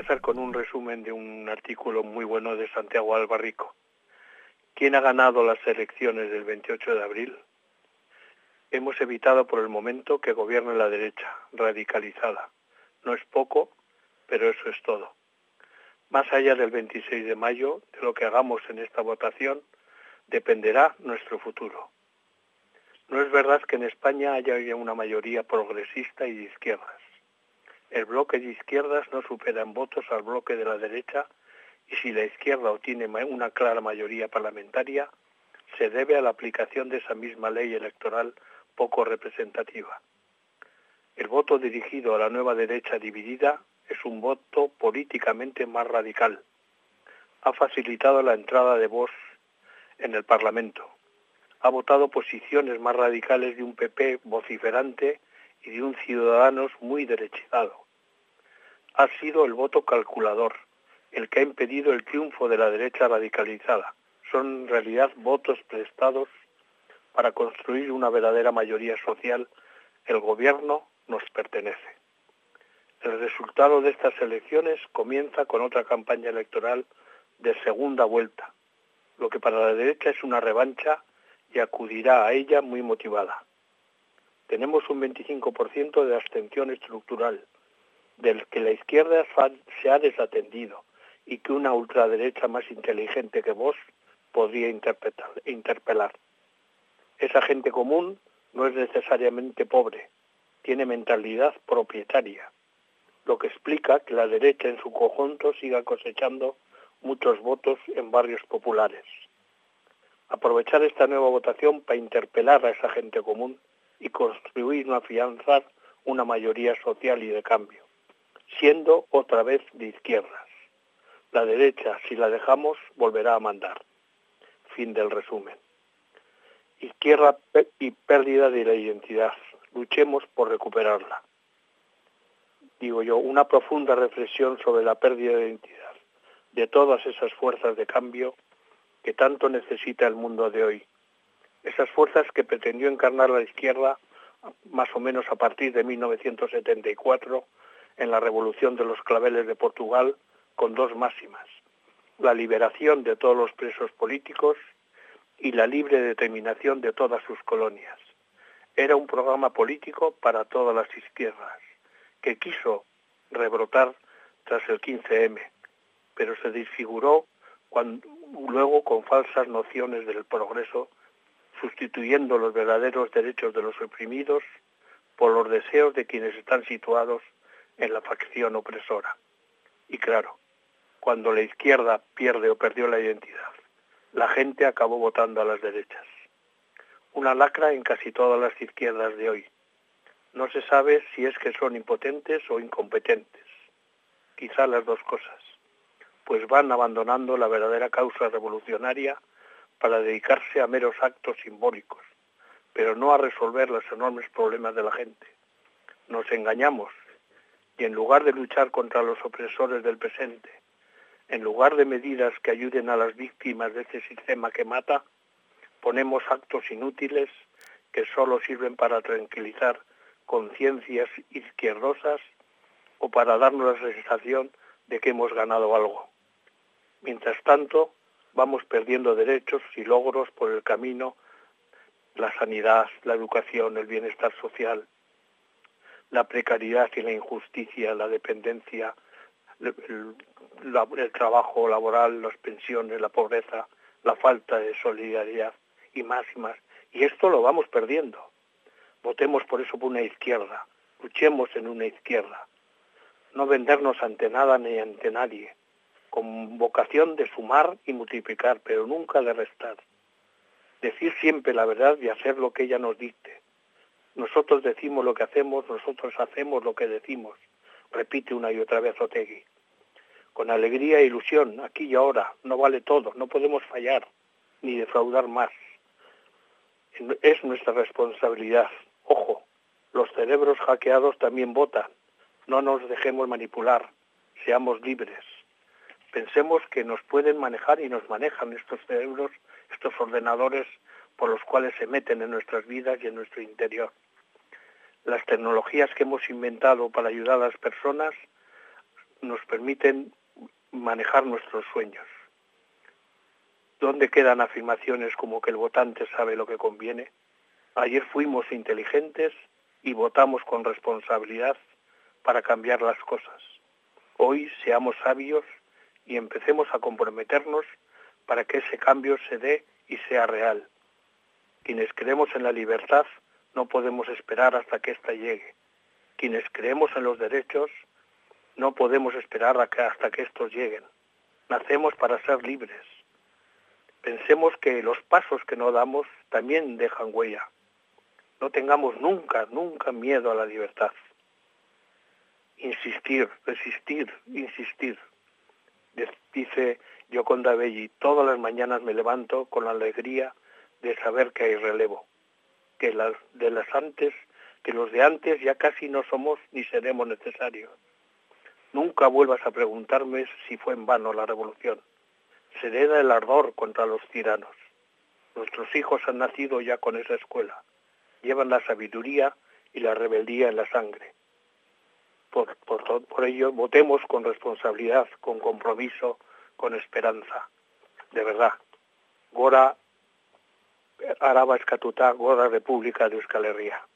empezar con un resumen de un artículo muy bueno de Santiago Albarrico. ¿Quién ha ganado las elecciones del 28 de abril? Hemos evitado por el momento que gobierne la derecha, radicalizada. No es poco, pero eso es todo. Más allá del 26 de mayo, de lo que hagamos en esta votación, dependerá nuestro futuro. No es verdad que en España haya una mayoría progresista y de izquierdas. El bloque de izquierdas no supera en votos al bloque de la derecha y si la izquierda obtiene una clara mayoría parlamentaria, se debe a la aplicación de esa misma ley electoral poco representativa. El voto dirigido a la nueva derecha dividida es un voto políticamente más radical. Ha facilitado la entrada de Vox en el Parlamento. Ha votado posiciones más radicales de un PP vociferante y de un Ciudadanos muy derechizado. Ha sido el voto calculador, el que ha impedido el triunfo de la derecha radicalizada. Son en realidad votos prestados para construir una verdadera mayoría social. El gobierno nos pertenece. El resultado de estas elecciones comienza con otra campaña electoral de segunda vuelta, lo que para la derecha es una revancha y acudirá a ella muy motivada. Tenemos un 25% de abstención estructural, del que la izquierda se ha desatendido y que una ultraderecha más inteligente que vos podría interpelar. Esa gente común no es necesariamente pobre, tiene mentalidad propietaria, lo que explica que la derecha en su conjunto siga cosechando muchos votos en barrios populares. Aprovechar esta nueva votación para interpelar a esa gente común y construir y afianzar una mayoría social y de cambio, siendo otra vez de izquierdas. La derecha, si la dejamos, volverá a mandar. Fin del resumen. Izquierda y pérdida de la identidad. Luchemos por recuperarla. Digo yo, una profunda reflexión sobre la pérdida de identidad de todas esas fuerzas de cambio que tanto necesita el mundo de hoy. Esas fuerzas que pretendió encarnar la izquierda más o menos a partir de 1974 en la Revolución de los Claveles de Portugal con dos máximas: la liberación de todos los presos políticos y la libre determinación de todas sus colonias. Era un programa político para todas las izquierdas, que quiso rebrotar tras el 15M, pero se desfiguró luego con falsas nociones del progreso, sustituyendo los verdaderos derechos de los oprimidos por los deseos de quienes están situados en la facción opresora. Y claro, cuando la izquierda pierde o perdió la identidad, la gente acabó votando a las derechas. Una lacra en casi todas las izquierdas de hoy. No se sabe si es que son impotentes o incompetentes. Quizá las dos cosas, pues van abandonando la verdadera causa revolucionaria para dedicarse a meros actos simbólicos, pero no a resolver los enormes problemas de la gente. Nos engañamos y en lugar de luchar contra los opresores del presente, en lugar de medidas que ayuden a las víctimas de este sistema que mata, ponemos actos inútiles que solo sirven para tranquilizar conciencias izquierdosas o para darnos la sensación de que hemos ganado algo. Mientras tanto, vamos perdiendo derechos y logros por el camino: la sanidad, la educación, el bienestar social, la precariedad y la injusticia, la dependencia, el trabajo laboral, las pensiones, la pobreza, la falta de solidaridad y más y más. Y esto lo vamos perdiendo. Votemos por eso por una izquierda, luchemos en una izquierda. No vendernos ante nada ni ante nadie, con vocación de sumar y multiplicar, pero nunca de restar. Decir siempre la verdad y hacer lo que ella nos dicte. Nosotros decimos lo que hacemos, nosotros hacemos lo que decimos, repite una y otra vez Otegi. Con alegría e ilusión, aquí y ahora, no vale todo, no podemos fallar, ni defraudar más. Es nuestra responsabilidad. Ojo, los cerebros hackeados también votan. No nos dejemos manipular, seamos libres. Pensemos que nos pueden manejar y nos manejan estos cerebros, estos ordenadores por los cuales se meten en nuestras vidas y en nuestro interior. Las tecnologías que hemos inventado para ayudar a las personas nos permiten manejar nuestros sueños. ¿Dónde quedan afirmaciones como que el votante sabe lo que conviene? Ayer fuimos inteligentes y votamos con responsabilidad para cambiar las cosas. Hoy seamos sabios y empecemos a comprometernos para que ese cambio se dé y sea real. Quienes creemos en la libertad no podemos esperar hasta que ésta llegue. Quienes creemos en los derechos no podemos esperar hasta que estos lleguen. Nacemos para ser libres. Pensemos que los pasos que no damos también dejan huella. No tengamos nunca miedo a la libertad. Insistir, resistir, insistir. Dice Gioconda Belli, todas las mañanas me levanto con la alegría de saber que hay relevo, que los de antes ya casi no somos ni seremos necesarios. Nunca vuelvas a preguntarme si fue en vano la revolución. Se hereda el ardor contra los tiranos. Nuestros hijos han nacido ya con esa escuela. Llevan la sabiduría y la rebeldía en la sangre. Por ello, votemos con responsabilidad, con compromiso, con esperanza. De verdad. Gora Araba Eskatuta, Gora República de Euskal Herria.